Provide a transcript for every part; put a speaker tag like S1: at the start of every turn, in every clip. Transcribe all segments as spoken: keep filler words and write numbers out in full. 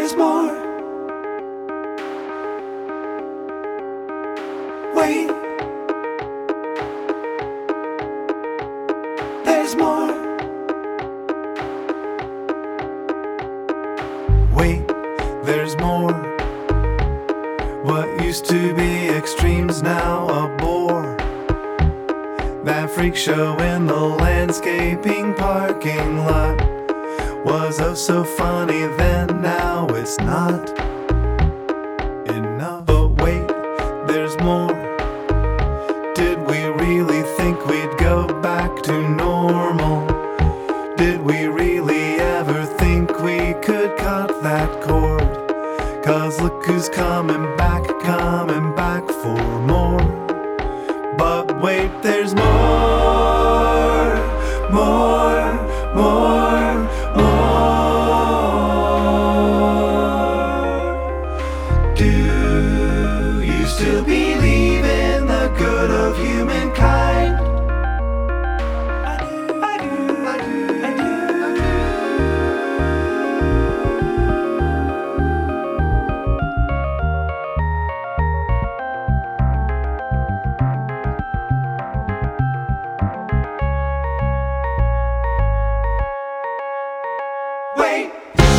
S1: There's more. Wait. There's more. Wait, there's more. What used to be extremes now a bore. That freak show in the landscaping parking lot was oh so funny then, now it's not enough. But wait, there's more. Did we really think we'd go back to normal? Did we really ever think we could cut that cord? Cause look who's coming back, coming back for more. But wait, there's more, more, more, more. Do you still believe in the good of humankind? I do, I do, I do, I do. Wait.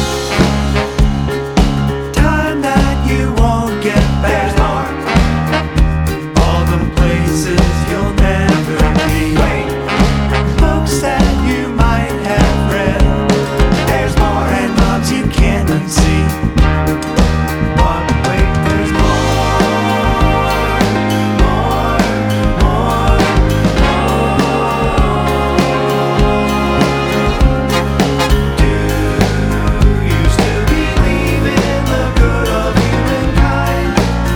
S1: Time that you won't get back. There's more. All the places you'll never be. Wait. Books that you might have read. There's more. And loves you can't unsee. But wait, there's more, more, more, more. Do you still believe in the good of humankind?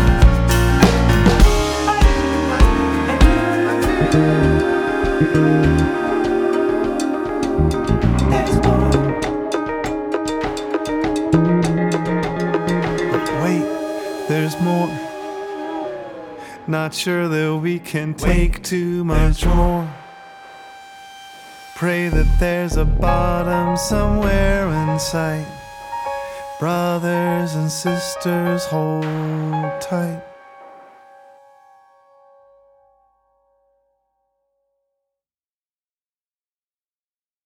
S1: There's more. But wait, there's more. Not sure that we can take too much more. Pray that there's a bottom somewhere in sight. Brothers and sisters, hold tight.